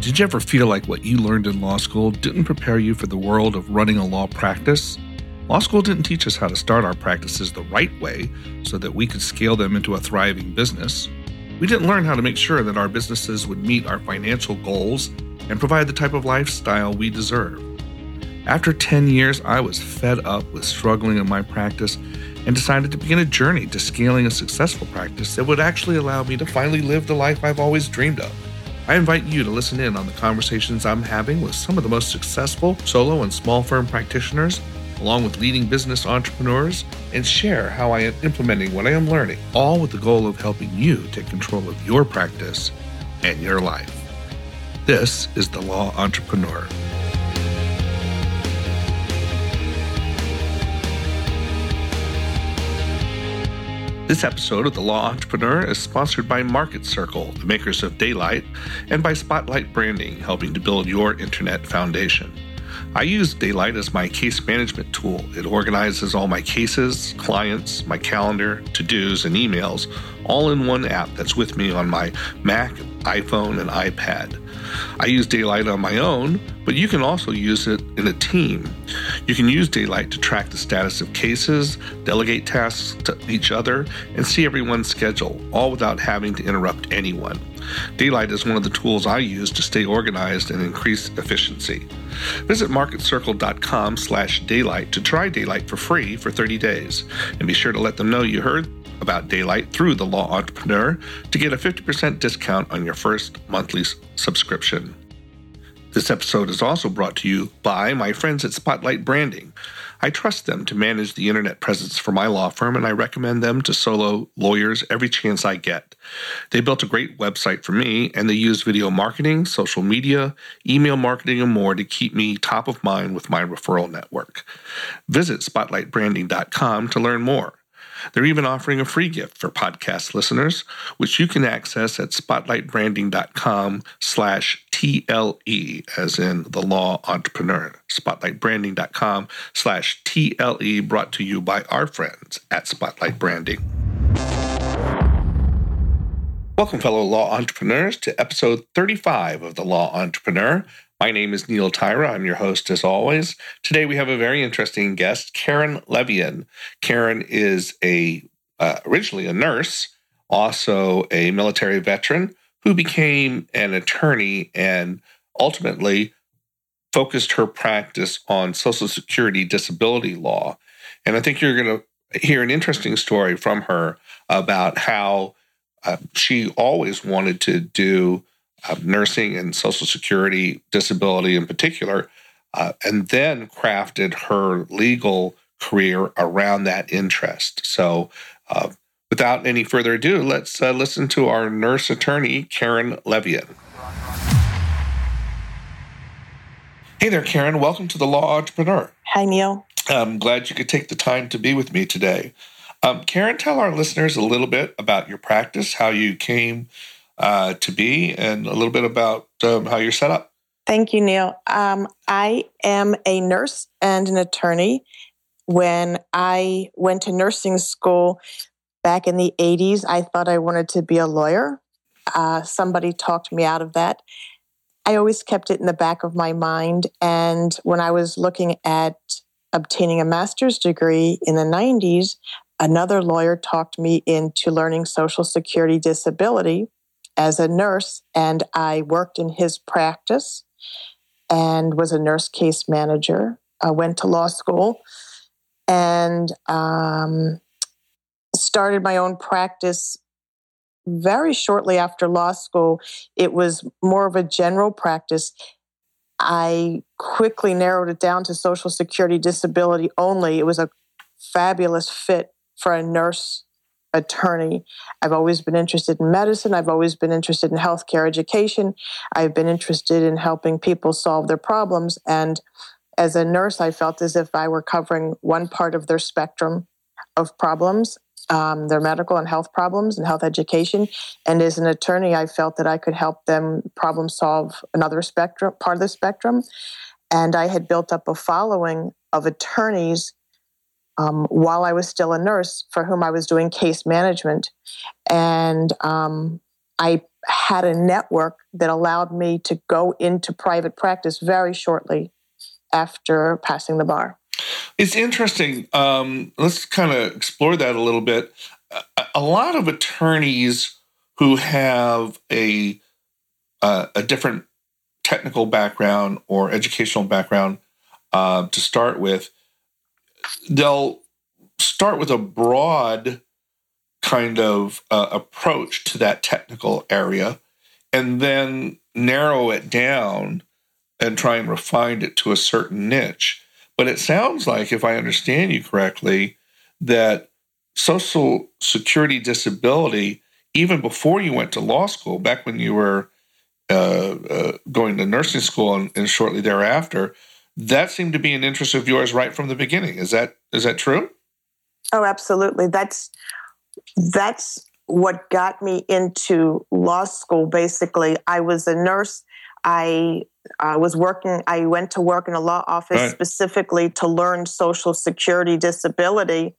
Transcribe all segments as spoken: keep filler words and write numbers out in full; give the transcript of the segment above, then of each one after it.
Did you ever feel like what you learned in law school didn't prepare you for the world of running a law practice? Law school didn't teach us how to start our practices the right way so that we could scale them into a thriving business. We didn't learn how to make sure that our businesses would meet our financial goals and provide the type of lifestyle we deserve. After ten years, I was fed up with struggling in my practice and decided to begin a journey to scaling a successful practice that would actually allow me to finally live the life I've always dreamed of. I invite you to listen in on the conversations I'm having with some of the most successful solo and small firm practitioners, along with leading business entrepreneurs, and share how I am implementing what I am learning, all with the goal of helping you take control of your practice and your life. This is The Law Entrepreneur. This episode of The Law Entrepreneur is sponsored by Market Circle, the makers of Daylight, and by Spotlight Branding, helping to build your internet foundation. I use Daylight as my case management tool. It organizes all my cases, clients, my calendar, to-dos, and emails all in one app that's with me on my Mac, iPhone, and iPad. I use Daylight on my own, but you can also use it in a team. You can use Daylight to track the status of cases, delegate tasks to each other, and see everyone's schedule, all without having to interrupt anyone. Daylight is one of the tools I use to stay organized and increase efficiency. Visit marketcircle.com slash daylight to try Daylight for free for thirty days. And be sure to let them know you heard about Daylight through The Law Entrepreneur to get a fifty percent discount on your first monthly subscription. This episode is also brought to you by my friends at Spotlight Branding. I trust them to manage the internet presence for my law firm, and I recommend them to solo lawyers every chance I get. They built a great website for me, and they use video marketing, social media, email marketing, and more to keep me top of mind with my referral network. Visit spotlight branding dot com to learn more. They're even offering a free gift for podcast listeners, which you can access at spotlightbranding.com slash TLE, as in the law entrepreneur. Spotlightbranding.com slash TLE, brought to you by our friends at Spotlight Branding. Welcome, fellow law entrepreneurs, to episode thirty-five of The Law Entrepreneur. My name is Neil Tyra. I'm your host, as always. Today, we have a very interesting guest, Karen Levien. Karen is a uh, originally a nurse, also a military veteran, who became an attorney and ultimately focused her practice on Social Security disability law. And I think you're going to hear an interesting story from her about how uh, she always wanted to do Uh, nursing and Social Security disability in particular, uh, and then crafted her legal career around that interest. So uh, without any further ado, let's uh, listen to our nurse attorney, Karen Levien. Hey there, Karen. Welcome to The Law Entrepreneur. Hi, Neil. I'm glad you could take the time to be with me today. Um, Karen, tell our listeners a little bit about your practice, how you came Uh, to be, and a little bit about um, how you're set up. Thank you, Neil. Um, I am a nurse and an attorney. When I went to nursing school back in the eighties, I thought I wanted to be a lawyer. Uh, somebody talked me out of that. I always kept it in the back of my mind. And when I was looking at obtaining a master's degree in the nineties, another lawyer talked me into learning Social Security disability as a nurse, and I worked in his practice and was a nurse case manager. I went to law school and um, started my own practice very shortly after law school. It was more of a general practice. I quickly narrowed it down to Social Security disability only. It was a fabulous fit for a nurse attorney. I've always been interested in medicine. I've always been interested in healthcare education. I've been interested in helping people solve their problems. And as a nurse, I felt as if I were covering one part of their spectrum of problems, um, their medical and health problems and health education. And as an attorney, I felt that I could help them problem solve another spectrum, part of the spectrum. And I had built up a following of attorneys Um, while I was still a nurse, for whom I was doing case management. And um, I had a network that allowed me to go into private practice very shortly after passing the bar. It's interesting. Um, let's kind of explore that a little bit. A, a lot of attorneys who have a uh, a different technical background or educational background uh, to start with, they'll start with a broad kind of uh, approach to that technical area and then narrow it down and try and refine it to a certain niche. But it sounds like, if I understand you correctly, that Social Security disability, even before you went to law school, back when you were uh, uh, going to nursing school and, and shortly thereafter, that seemed to be an interest of yours right from the beginning. Is that is that true? Oh, absolutely. That's that's what got me into law school. Basically, I was a nurse. I uh, was working. I went to work in a law office right. specifically to learn Social Security disability,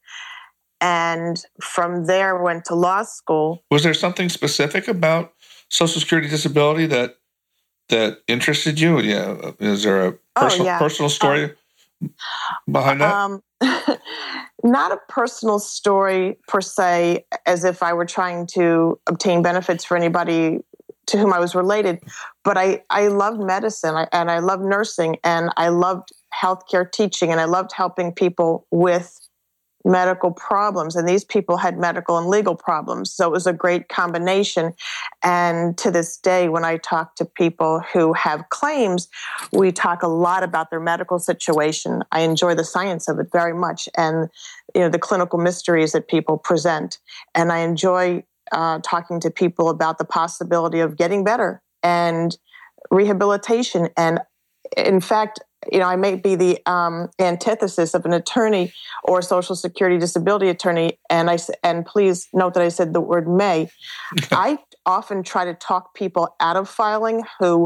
and from there went to law school. Was there something specific about Social Security disability that that interested you? Yeah, is there a personal, oh, yeah. personal story um, behind that? Um, not a personal story per se, as if I were trying to obtain benefits for anybody to whom I was related, but I, I loved medicine I, and I loved nursing and I loved healthcare teaching and I loved helping people with medical problems. And these people had medical and legal problems. So it was a great combination. And to this day, when I talk to people who have claims, we talk a lot about their medical situation. I enjoy the science of it very much and you know the clinical mysteries that people present. And I enjoy uh, talking to people about the possibility of getting better and rehabilitation. And in fact, you know, I may be the um, antithesis of an attorney or a Social Security disability attorney, and I and please note that I said the word may. I often try to talk people out of filing who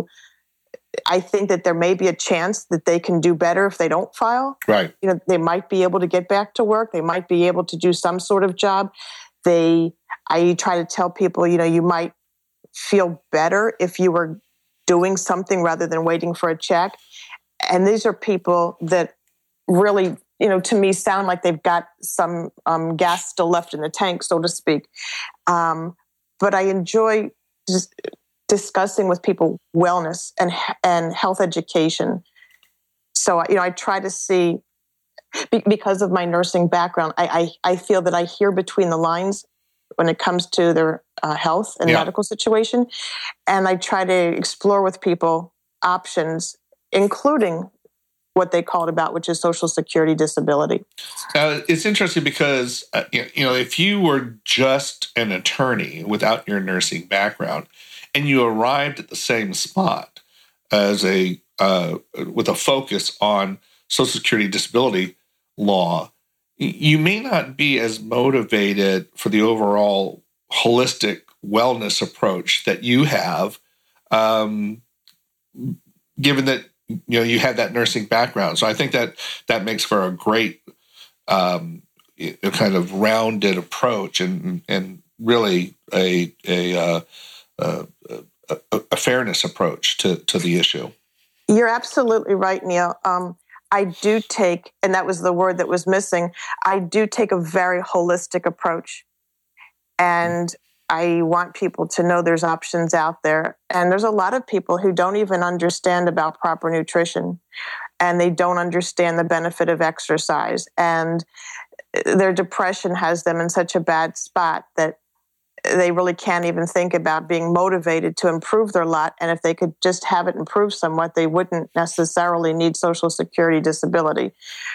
I think that there may be a chance that they can do better if they don't file. Right. You know, they might be able to get back to work. They might be able to do some sort of job. They, I try to tell people, you know, you might feel better if you were doing something rather than waiting for a check. And these are people that really, you know, to me sound like they've got some um, gas still left in the tank, so to speak. Um, but I enjoy just discussing with people wellness and and health education. So, you know, I try to see, because of my nursing background, I I, I feel that I hear between the lines when it comes to their uh, health and yeah. medical situation. And I try to explore with people options, including what they call it about, which is Social Security disability. Uh, it's interesting because, uh, you know, if you were just an attorney without your nursing background and you arrived at the same spot as a, uh, with a focus on Social Security disability law, you may not be as motivated for the overall holistic wellness approach that you have, um, given that you know you have that nursing background. So I think that that makes for a great um, kind of rounded approach and and really a a, uh, a, a, a fairness approach to to the issue. You're absolutely right, Neil. Um, I do take, and that was the word that was missing, I do take a very holistic approach. And I want people to know there's options out there. And there's a lot of people who don't even understand about proper nutrition, and they don't understand the benefit of exercise. And their depression has them in such a bad spot that they really can't even think about being motivated to improve their lot. And if they could just have it improve somewhat, they wouldn't necessarily need Social Security disability.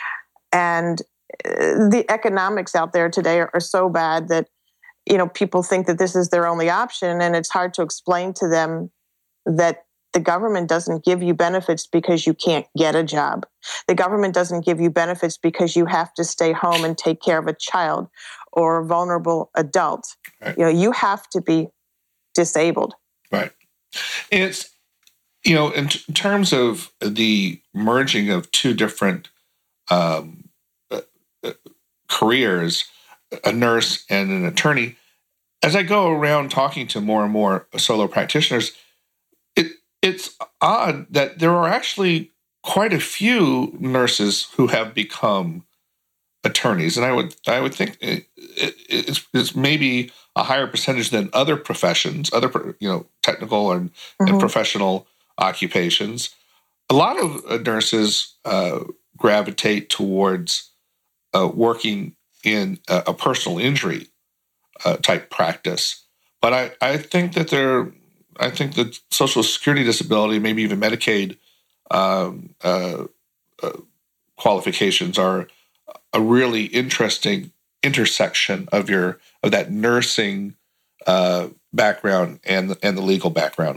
And the economics out there today are, are so bad that, you know, people think that this is their only option. And it's hard to explain to them that the government doesn't give you benefits because you can't get a job. The government doesn't give you benefits because you have to stay home and take care of a child or a vulnerable adult. Right. You know, you have to be disabled. Right. And it's, you know, in, t- in terms of the merging of two different um, uh, uh, careers, a nurse and an attorney, as I go around talking to more and more solo practitioners, it it's odd that there are actually quite a few nurses who have become attorneys, and I would I would think it, it, it's, it's maybe a higher percentage than other professions, other you know technical and, mm-hmm. and professional occupations. A lot of uh, nurses uh, gravitate towards uh, working in a, a personal injury uh, type practice, but I, I think that there I think that Social Security disability, maybe even Medicaid um, uh, uh, qualifications are a really interesting intersection of your of that nursing uh, background and the, and the legal background.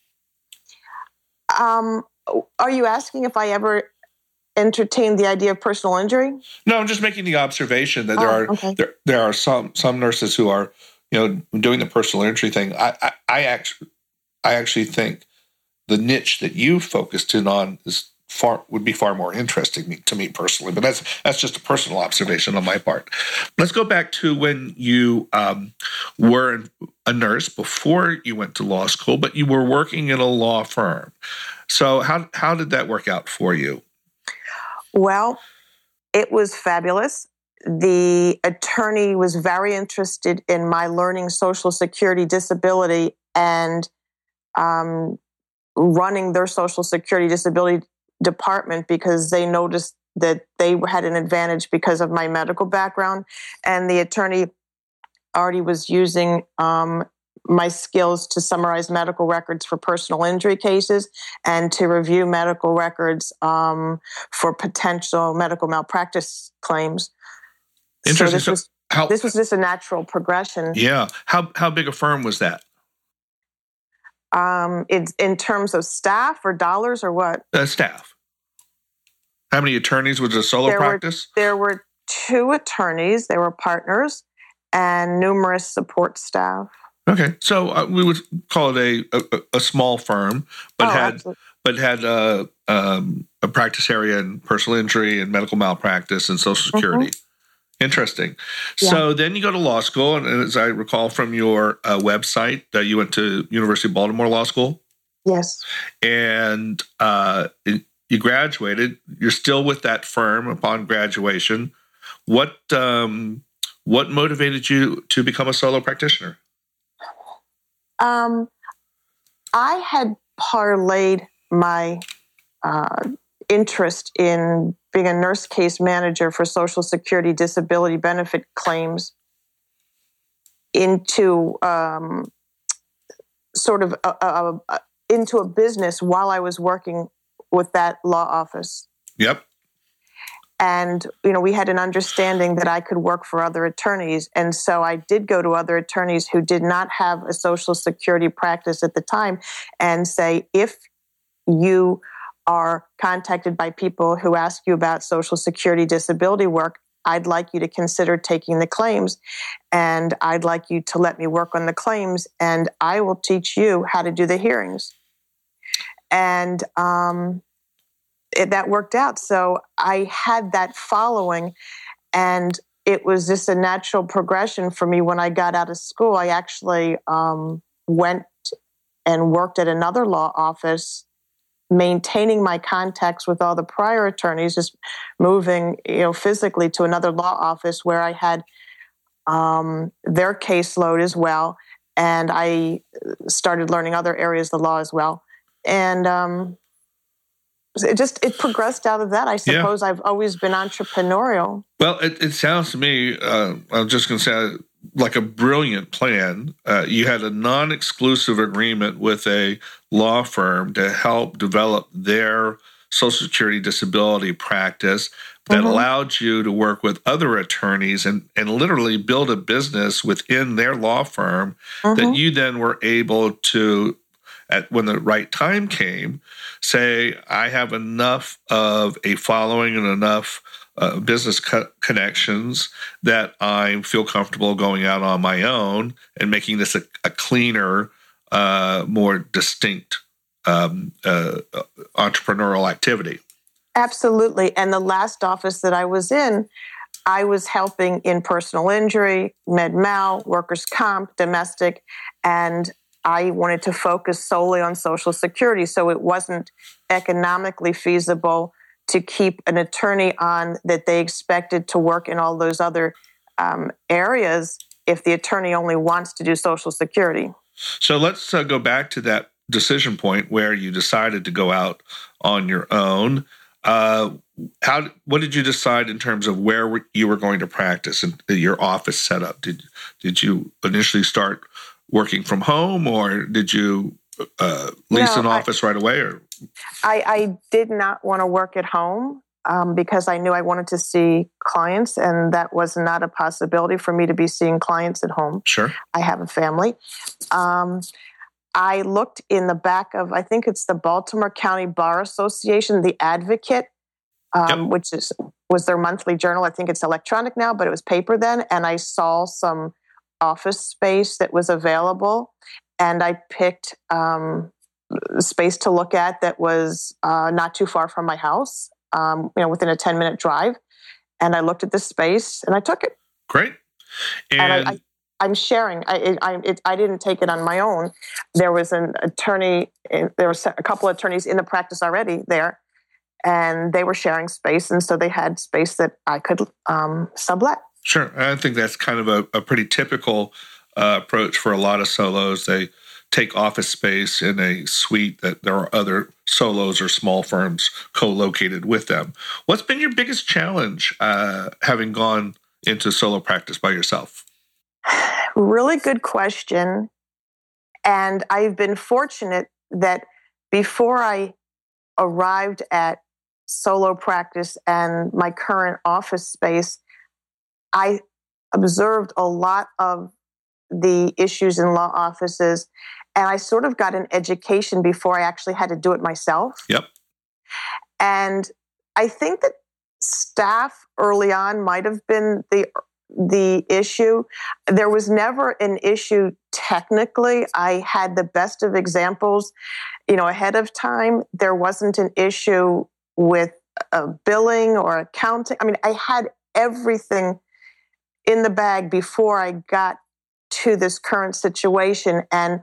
Um, are you asking if I ever entertained the idea of personal injury? No, I'm just making the observation that there oh, are okay. there there are some some nurses who are you know doing the personal injury thing. I I, I actually I actually think the niche that you focused in on is far would be far more interesting to me personally, but that's that's just a personal observation on my part. Let's go back to when you um, were a nurse before you went to law school, but you were working in a law firm. So how how did that work out for you? Well, it was fabulous. The attorney was very interested in my learning Social Security disability and um, running their Social Security disability department because they noticed that they had an advantage because of my medical background, and the attorney already was using um, my skills to summarize medical records for personal injury cases and to review medical records um, for potential medical malpractice claims. Interesting. So this, so was, how, this was just a natural progression. Yeah. How how big a firm was that? Um, it's in terms of staff or dollars or what? Uh, staff. How many attorneys was a solo there practice? Were, there were two attorneys. They were partners and numerous support staff. Okay, so uh, we would call it a a, a small firm, but oh, had absolutely. but had uh, um, a practice area in personal injury and medical malpractice and Social Security. Mm-hmm. Interesting. Yeah. So then you go to law school, and as I recall from your uh, website, that uh, you went to University of Baltimore Law School. Yes. And uh, you graduated. You're still with that firm upon graduation. What um, what motivated you to become a solo practitioner? Um, I had parlayed my uh, interest in being a nurse case manager for Social Security disability benefit claims into um, sort of a, a, a, into a business while I was working with that law office. Yep. And, you know, we had an understanding that I could work for other attorneys. And so I did go to other attorneys who did not have a Social Security practice at the time and say, if you are contacted by people who ask you about Social Security disability work, I'd like you to consider taking the claims, and I'd like you to let me work on the claims, and I will teach you how to do the hearings. And um, it, that worked out. So I had that following, and it was just a natural progression for me. When I got out of school, I actually um, went and worked at another law office, maintaining my contacts with all the prior attorneys, just moving, you know, physically to another law office where I had um, their caseload as well. And I started learning other areas of the law as well. And um, it just, it progressed out of that. I suppose yeah. I've always been entrepreneurial. Well, it, it sounds to me, uh, I'm just going to say, like a brilliant plan. Uh, you had a non-exclusive agreement with a law firm to help develop their Social Security disability practice that mm-hmm. allowed you to work with other attorneys and, and literally build a business within their law firm mm-hmm. that you then were able to, at when the right time came, say, I have enough of a following and enough Uh, business co- connections that I feel comfortable going out on my own and making this a, a cleaner, uh, more distinct um, uh, entrepreneurial activity. Absolutely. And the last office that I was in, I was helping in personal injury, med mal, workers' comp, domestic, and I wanted to focus solely on Social Security. So it wasn't economically feasible to keep an attorney on that they expected to work in all those other um, areas if the attorney only wants to do Social Security. So let's uh, go back to that decision point where you decided to go out on your own. Uh, how? What did you decide in terms of where you were going to practice and your office setup? Did did you initially start working from home, or did you uh, lease no, an office I, right away? Or I, I did not want to work at home um, because I knew I wanted to see clients, and that was not a possibility for me to be seeing clients at home. Sure, I have a family. Um, I looked in the back of, I think it's the Baltimore County Bar Association, The Advocate, um, yep. which is was their monthly journal. I think it's electronic now, but it was paper then. And I saw some office space that was available, and I picked um, space to look at that was uh, not too far from my house, um, you know, within a ten-minute drive. And I looked at this space, and I took it. Great. And, and I, I I'm sharing. I I, it, I didn't take it on my own. There was an attorney. There were a couple of attorneys in the practice already there, and they were sharing space, and so they had space that I could um, sublet. Sure, I think that's kind of a, a pretty typical uh, approach for a lot of solos. They take office space in a suite that there are other solos or small firms co-located with them. What's been your biggest challenge uh, having gone into solo practice by yourself? Really good question. And I've been fortunate that before I arrived at solo practice and my current office space, I observed a lot of the issues in law offices, and I sort of got an education before I actually had to do it myself. Yep. And I think that staff early on might have been the the issue. There was never an issue technically. I had the best of examples, you know, ahead of time. There wasn't an issue with uh, billing or accounting. I mean, I had everything in the bag before I got to this current situation. And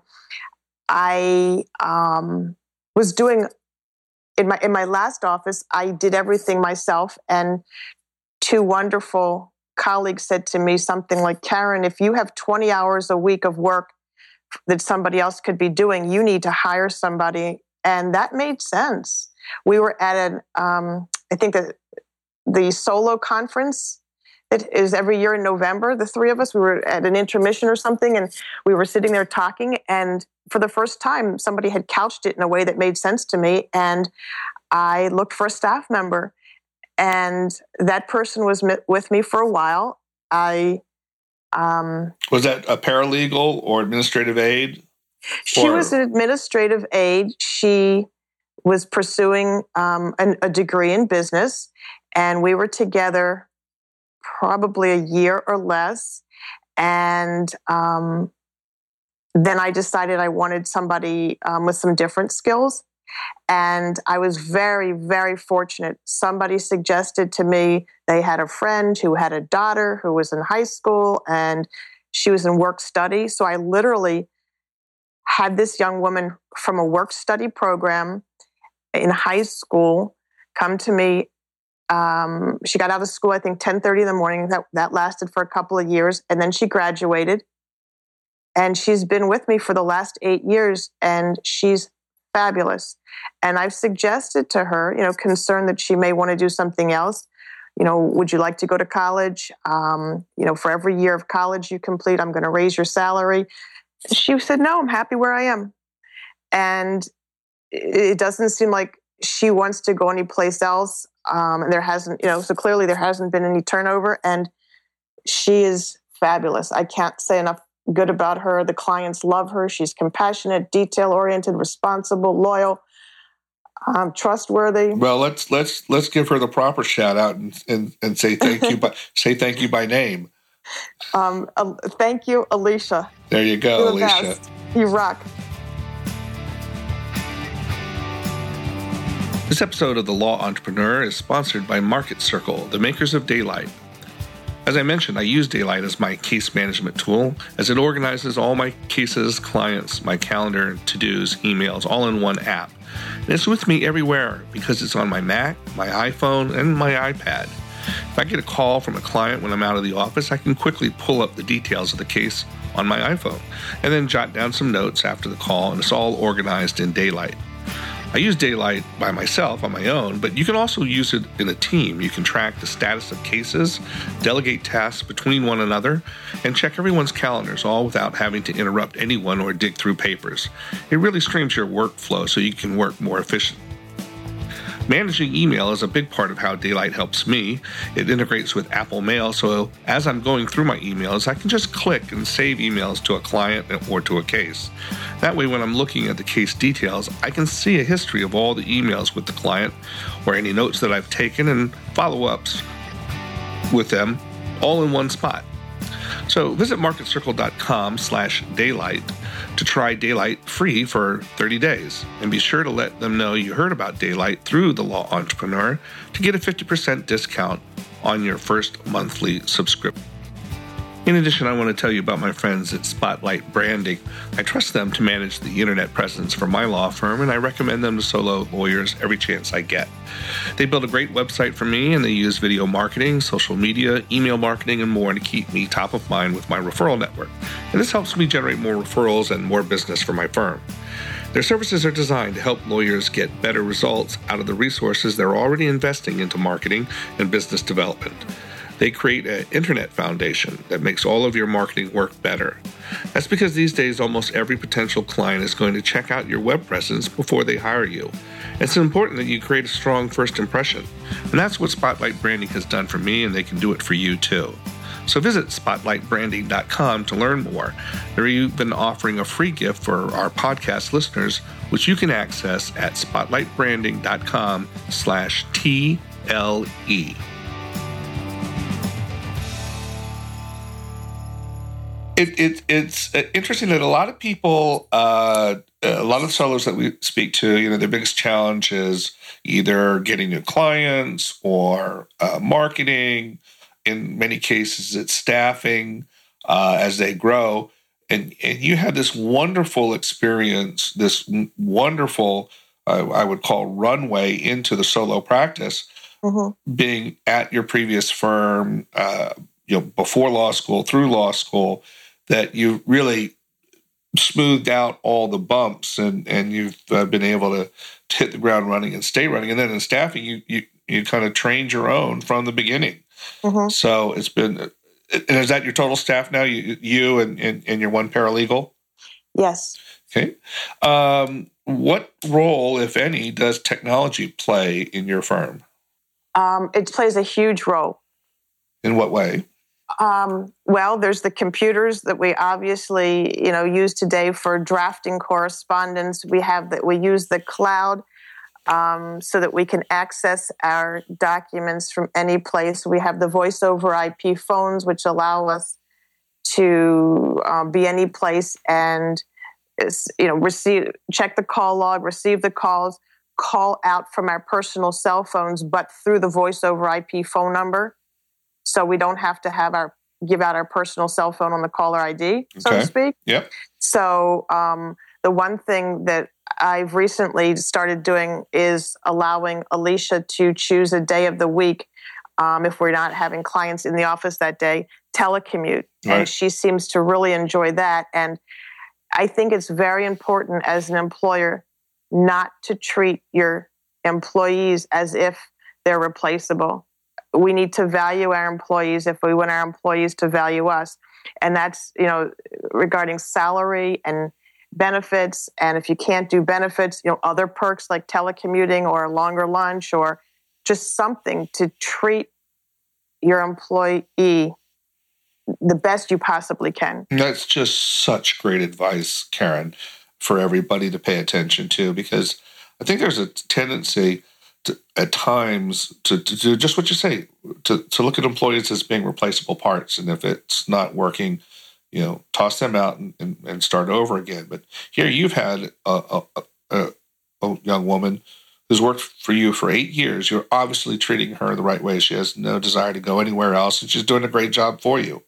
I um, was doing, in my in my last office, I did everything myself. And two wonderful colleagues said to me something like, Karen, if you have twenty hours a week of work that somebody else could be doing, you need to hire somebody. And that made sense. We were at an, um, I think the, the solo conference that is every year in November. The three of us, we were at an intermission or something, and we were sitting there talking. And for the first time, somebody had couched it in a way that made sense to me. And I looked for a staff member. And that person was with me for a while. I um, was that a paralegal or administrative aide? She or? was an administrative aide. She was pursuing um, an, a degree in business, and we were together probably a year or less. And um, then I decided I wanted somebody um, with some different skills. And I was very, very fortunate. Somebody suggested to me they had a friend who had a daughter who was in high school, and she was in work study. So I literally had this young woman from a work study program in high school come to me. Um, she got out of school, I think, ten thirty in the morning. That, that lasted for a couple of years. And then she graduated. And she's been with me for the last eight years, and she's fabulous. And I've suggested to her, you know, concerned that she may want to do something else. You know, would you like to go to college? Um, you know, for every year of college you complete, I'm going to raise your salary. She said, no, I'm happy where I am. And it doesn't seem like she wants to go anyplace else. Um, and there hasn't, you know, so clearly there hasn't been any turnover. And she is fabulous. I can't say enough good about her. The clients love her. She's compassionate, detail-oriented, responsible, loyal, um, trustworthy. Well, let's let's let's give her the proper shout out and and, and say thank you by say thank you by name. Um, uh, thank you, Alicia. There you go, You're Alicia. Best. You rock. This episode of The Law Entrepreneur is sponsored by Market Circle, the makers of Daylight. As I mentioned, I use Daylight as my case management tool, as it organizes all my cases, clients, my calendar, to-dos, emails, all in one app. And it's with me everywhere because it's on my Mac, my iPhone, and my iPad. If I get a call from a client when I'm out of the office, I can quickly pull up the details of the case on my iPhone, and then jot down some notes after the call, and it's all organized in Daylight. I use Daylight by myself on my own, but you can also use it in a team. You can track the status of cases, delegate tasks between one another, and check everyone's calendars, all without having to interrupt anyone or dig through papers. It really streams your workflow so you can work more efficiently. Managing email is a big part of how Daylight helps me. It integrates with Apple Mail, so as I'm going through my emails, I can just click and save emails to a client or to a case. That way, when I'm looking at the case details, I can see a history of all the emails with the client or any notes that I've taken and follow-ups with them all in one spot. So visit marketcircle.com slash daylight to try Daylight free for thirty days. And be sure to let them know you heard about Daylight through The Law Entrepreneur to get a fifty percent discount on your first monthly subscription. In addition, I want to tell you about my friends at Spotlight Branding. I trust them to manage the internet presence for my law firm, and I recommend them to solo lawyers every chance I get. They build a great website for me, and they use video marketing, social media, email marketing, and more to keep me top of mind with my referral network. And this helps me generate more referrals and more business for my firm. Their services are designed to help lawyers get better results out of the resources they're already investing into marketing and business development. They create an internet foundation that makes all of your marketing work better. That's because these days almost every potential client is going to check out your web presence before they hire you. It's important that you create a strong first impression. And that's what Spotlight Branding has done for me, and they can do it for you too. So visit spotlight branding dot com to learn more. They're even offering a free gift for our podcast listeners, which you can access at spotlight branding dot com slash T L E. It, it, it's interesting that a lot of people, uh, a lot of sellers that we speak to, you know, their biggest challenge is either getting new clients or uh, marketing. In many cases, it's staffing uh, as they grow. And, and you had this wonderful experience, this wonderful, uh, I would call, runway into the solo practice, mm-hmm. being at your previous firm, uh, you know, before law school, through law school, that you really smoothed out all the bumps and, and you've uh, been able to, to hit the ground running and stay running. And then in staffing, you you, you kind of trained your own from the beginning. Mm-hmm. So it's been, and is that your total staff now, you, you and, and, and your one paralegal? Yes. Okay. Um, what role, if any, does technology play in your firm? Um, it plays a huge role. In what way? Um, well, there's the computers that we obviously, you know, use today for drafting correspondence. We have that we use the cloud um, so that we can access our documents from any place. We have the voice over I P phones, which allow us to uh, be any place and, you know, receive, check the call log, receive the calls, call out from our personal cell phones, but through the voice over I P phone number. So we don't have to have our give out our personal cell phone on the caller I D, so okay. to speak. Yep. So um, the one thing that I've recently started doing is allowing Alicia to choose a day of the week, um, if we're not having clients in the office that day, telecommute. Right. And she seems to really enjoy that. And I think it's very important as an employer not to treat your employees as if they're replaceable. We need to value our employees if we want our employees to value us. And that's, you know, regarding salary and benefits. And if you can't do benefits, you know, other perks like telecommuting or a longer lunch or just something to treat your employee the best you possibly can. That's just such great advice, Karen, for everybody to pay attention to, because I think there's a tendency to, at times to, to do just what you say, to, to look at employees as being replaceable parts. And if it's not working, you know, toss them out and, and, and start over again. But here you've had a, a, a, a young woman who's worked for you for eight years, you're obviously treating her the right way. She has no desire to go anywhere else, and she's doing a great job for you.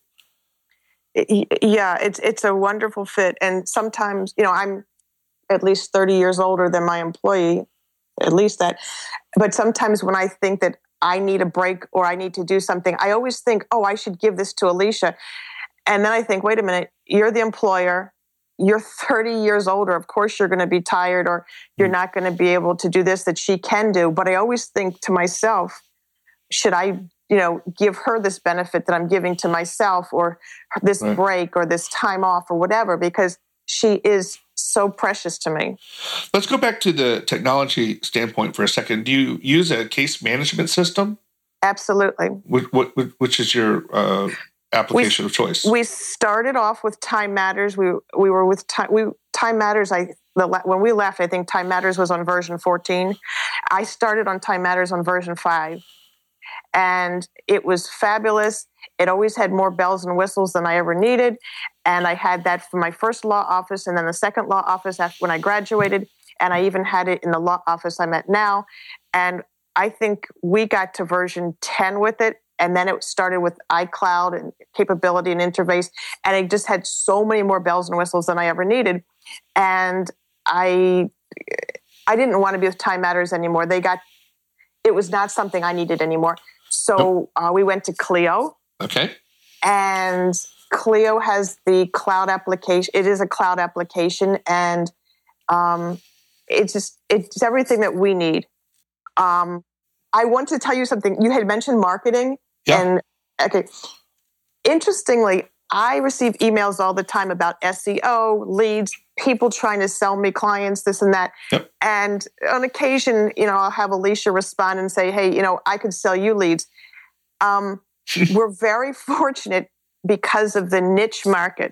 Yeah, it's it's a wonderful fit. And sometimes, you know, I'm at least thirty years older than my employee, at least that. But sometimes when I think that I need a break or I need to do something, I always think, oh, I should give this to Alicia. And then I think, wait a minute, you're the employer. You're thirty years older. Of course, you're going to be tired or you're not going to be able to do this that she can do. But I always think to myself, should I, you know, give her this benefit that I'm giving to myself or this right. break or this time off or whatever, because she is so precious to me. Let's go back to the technology standpoint for a second. Do you use a case management system? Absolutely. Which, what, which is your uh, application we, of choice? We started off with Time Matters. We we were with Time, we, Time Matters. I the, when we left, I think Time Matters was on version fourteen. I started on Time Matters on version five. And it was fabulous. It always had more bells and whistles than I ever needed. And I had that for my first law office and then the second law office after when I graduated. And I even had it in the law office I'm at now. And I think we got to version ten with it. And then it started with iCloud and capability and interface. And it just had so many more bells and whistles than I ever needed. And I, I didn't want to be with Time Matters anymore. They got, it was not something I needed anymore. So uh, we went to Clio. Okay. And Clio has the cloud application. It is a cloud application, and um, it's just it's everything that we need. Um, I want to tell you something. You had mentioned marketing, yeah. and okay. Interestingly, I receive emails all the time about S E O, leads, people trying to sell me clients, this and that. Yep. And on occasion, you know, I'll have Alicia respond and say, hey, you know, I could sell you leads. Um, we're very fortunate because of the niche market.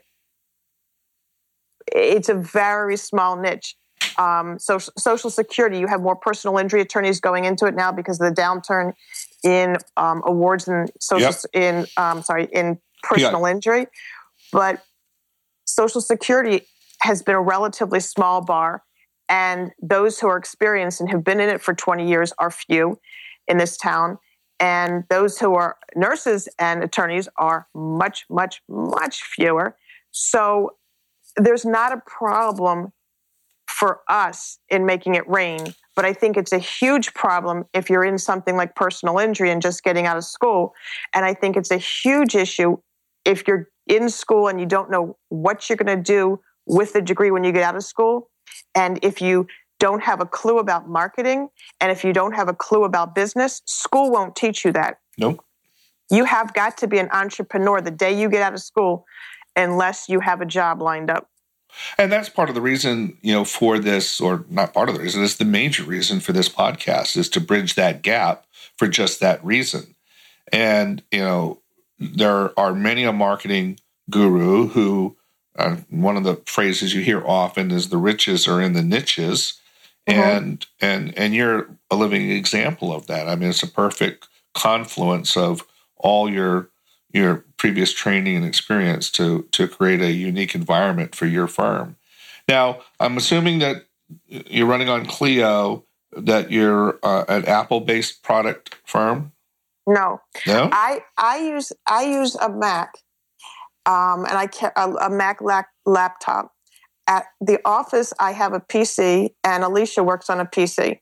It's a very small niche. Um, so Social Security, you have more personal injury attorneys going into it now because of the downturn in um, awards and social yep. in um, sorry in personal yeah. injury. But Social Security has been a relatively small bar, and those who are experienced and have been in it for twenty years are few in this town. And those who are nurses and attorneys are much, much, much fewer. So there's not a problem for us in making it rain. But I think it's a huge problem if you're in something like personal injury and just getting out of school. And I think it's a huge issue if you're in school and you don't know what you're going to do with the degree when you get out of school. And if you don't have a clue about marketing, and if you don't have a clue about business, school won't teach you that. Nope. You have got to be an entrepreneur the day you get out of school, unless you have a job lined up. And that's part of the reason, you know, for this, or not part of the reason, it's the major reason for this podcast, is to bridge that gap for just that reason. And, you know, there are many a marketing guru who, uh, one of the phrases you hear often is the riches are in the niches. Mm-hmm. And and and you're a living example of that. I mean, it's a perfect confluence of all your your previous training and experience to to create a unique environment for your firm. Now, I'm assuming that you're running on Clio, that you're uh, an Apple-based product firm. No, no. I I use I use a Mac, um, and I can, a, a Mac lap, laptop. At the office, I have a P C, and Alicia works on a P C.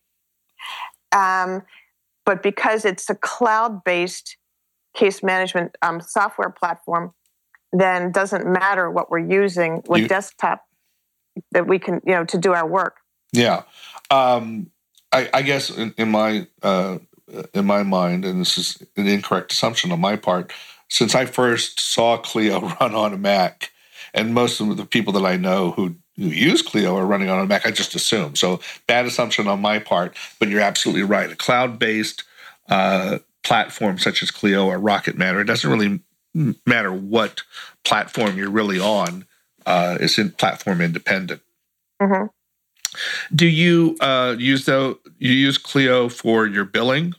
Um, but because it's a cloud-based case management um, software platform, then it doesn't matter what we're using with you, desktop that we can, you know, to do our work. Yeah, um, I, I guess in, in my uh, in my mind, and this is an incorrect assumption on my part, since I first saw Clio run on a Mac. And most of the people that I know who, who use Clio are running on a Mac, I just assume. So bad assumption on my part, but you're absolutely right. A cloud-based uh, platform such as Clio or Rocket Matter, it doesn't really matter what platform you're really on. Uh, it's in platform independent. Mm-hmm. Do you uh, use though? You use Clio for your billing?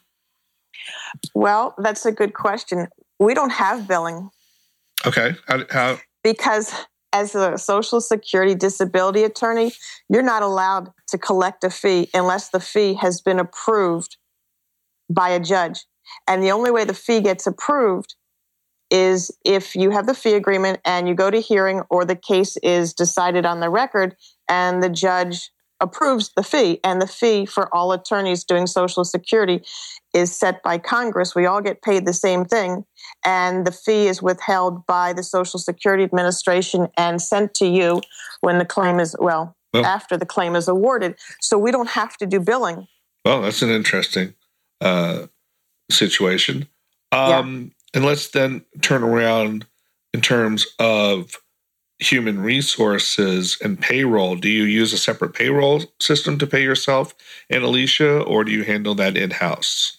Well, that's a good question. We don't have billing. Okay. How? how Because as a Social Security disability attorney, you're not allowed to collect a fee unless the fee has been approved by a judge. And the only way the fee gets approved is if you have the fee agreement and you go to hearing, or the case is decided on the record and the judge approves the fee. And the fee for all attorneys doing Social Security is set by Congress. We all get paid the same thing. And the fee is withheld by the Social Security Administration and sent to you when the claim is, well, well after the claim is awarded. So we don't have to do billing. Well, that's an interesting uh, situation. Um, yeah. And let's then turn around in terms of human resources and payroll. Do you use a separate payroll system to pay yourself and Alicia, or do you handle that in-house?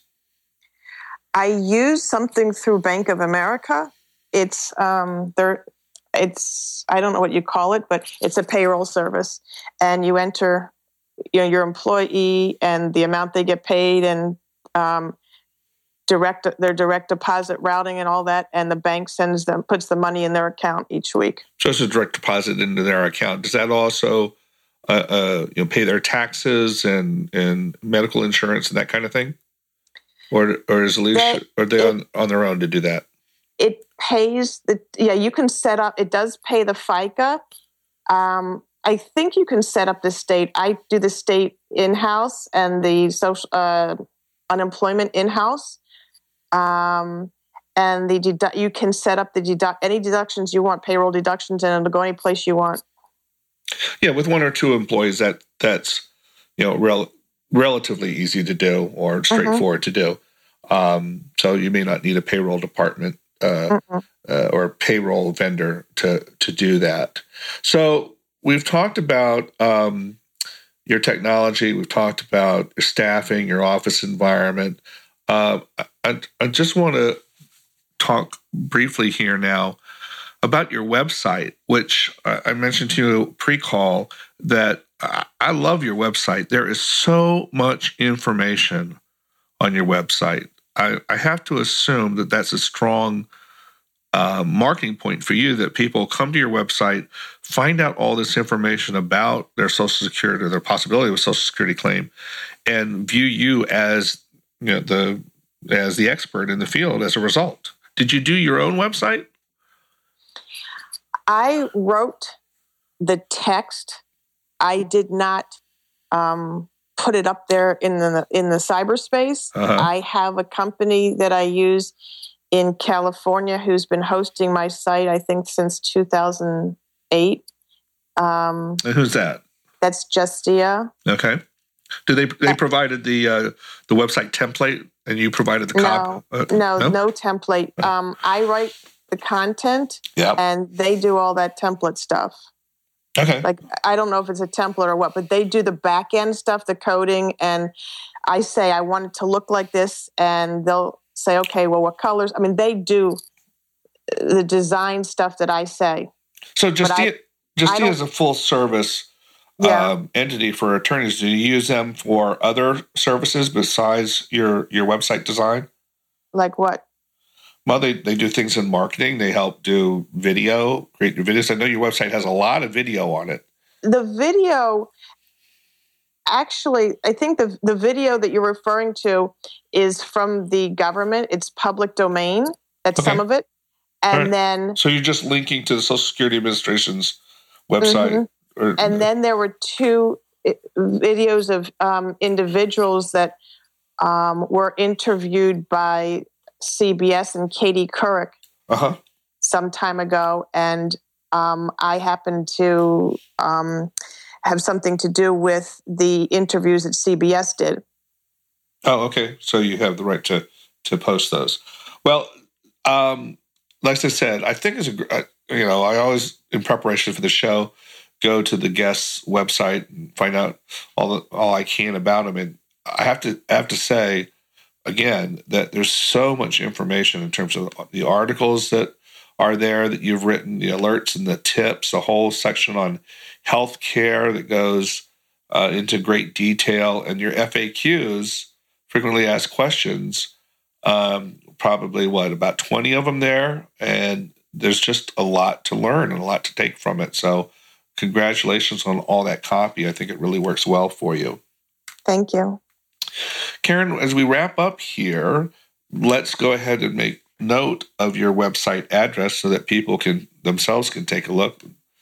I use something through Bank of America. It's um, there. It's I don't know what you call it, but it's a payroll service, and you enter, you know, your employee and the amount they get paid, and um, direct their direct deposit routing and all that, and the bank sends them puts the money in their account each week. So it's a direct deposit into their account. Does that also uh, uh, you know, pay their taxes and, and medical insurance and that kind of thing? Or or is Alicia, they, are they it, on, on their own to do that? It pays the yeah. You can set up. It does pay the FICA. Um, I think you can set up the state. I do the state in-house and the social uh, unemployment in-house. Um, and the dedu- you can set up the deduct any deductions you want, payroll deductions, and it'll go any place you want. Yeah, with one or two employees, that that's you know rel- relatively easy to do or straightforward mm-hmm. to do. Um, so you may not need a payroll department uh, mm-hmm. uh, or payroll vendor to to do that. So we've talked about um, your technology. We've talked about your staffing, your office environment. Uh, I, I just want to talk briefly here now about your website, which I mentioned to you pre-call that I love your website. There is so much information on your website. I, I have to assume that that's a strong uh, marketing point for you, that people come to your website, find out all this information about their Social Security or their possibility of a Social Security claim, and view you as you know the as the expert in the field as a result. Did you do your own website? I wrote the text. I did not um, put it up there in the in the cyberspace. Uh-huh. I have a company that I use in California who's been hosting my site, I think, since two thousand eight. Um, and who's that? That's Justia. Okay. Do they they provided the uh, the website template, and you provided the copy? No, uh, no, no, no template. Um, I write the content, yep. and they do all that template stuff. Okay. Like, I don't know if it's a template or what, but they do the back end stuff, the coding, and I say I want it to look like this, and they'll say, okay, well, what colors? I mean, they do the design stuff that I say. So Justia, Justia is a full service yeah. um, entity for attorneys. Do you use them for other services besides your, your website design? Like what? Well, they, they do things in marketing. They help do video, create videos. I know your website has a lot of video on it. The video, actually, I think the, the video that you're referring to is from the government. It's public domain. That's okay. Some of it. And right. then... So you're just linking to the Social Security Administration's website. Mm-hmm. Or, and then there were two videos of um, individuals that um, were interviewed by C B S and Katie Couric uh-huh. some time ago, and um, I happened to um, have something to do with the interviews that C B S did. Oh, okay. So you have the right to to post those. Well, um, like I said, I think it's a you know I always in preparation for the show go to the guest's website and find out all the, all I can about them, and I have to I have to say. Again, that there's so much information in terms of the articles that are there that you've written, the alerts and the tips, a whole section on healthcare that goes uh, into great detail, and your F A Qs, frequently asked questions, um, probably what, about twenty of them there, and there's just a lot to learn and a lot to take from it. So congratulations on all that copy. I think it really works well for you. Thank you. Karen, as we wrap up here, let's go ahead and make note of your website address so that people can themselves can take a look.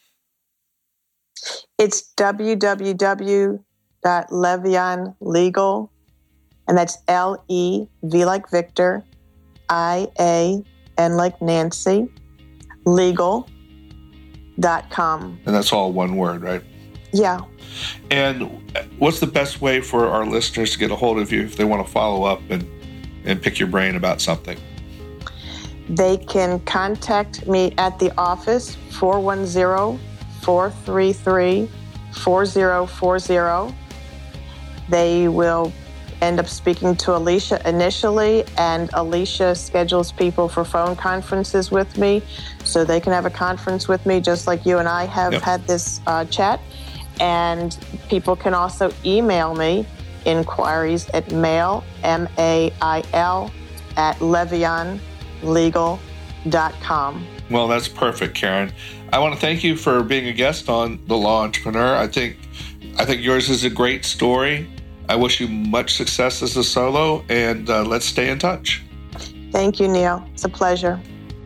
It's w w w dot levian legal, and that's L E V like Victor, I A N like Nancy, legal dot com. And that's all one word, right? Yeah. And what's the best way for our listeners to get a hold of you if they want to follow up and, and pick your brain about something? They can contact me at the office, four one zero, four three three, four zero four zero. They will end up speaking to Alicia initially, and Alicia schedules people for phone conferences with me so they can have a conference with me just like you and I have yep. had this uh, chat. And people can also email me inquiries at mail, M A I L, at levian legal dot com. Well, that's perfect, Karen. I want to thank you for being a guest on The Law Entrepreneur. I think I think yours is a great story. I wish you much success as a solo, and uh, let's stay in touch. Thank you, Neil. It's a pleasure.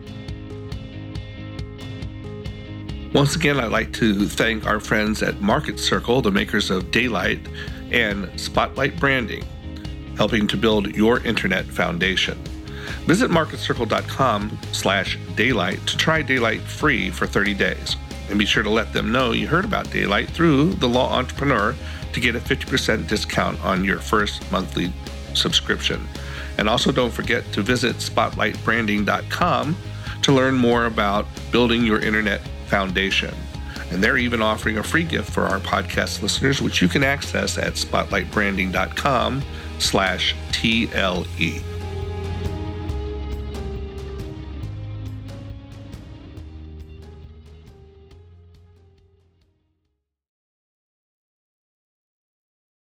Once again, I'd like to thank our friends at Market Circle, the makers of Daylight and Spotlight Branding, helping to build your internet foundation. Visit market circle dot com slash daylight to try Daylight free for thirty days. And be sure to let them know you heard about Daylight through The Law Entrepreneur to get a fifty percent discount on your first monthly subscription. And also don't forget to visit spotlight branding dot com to learn more about building your internet foundation. And they're even offering a free gift for our podcast listeners, which you can access at spotlight branding dot com slash T L E.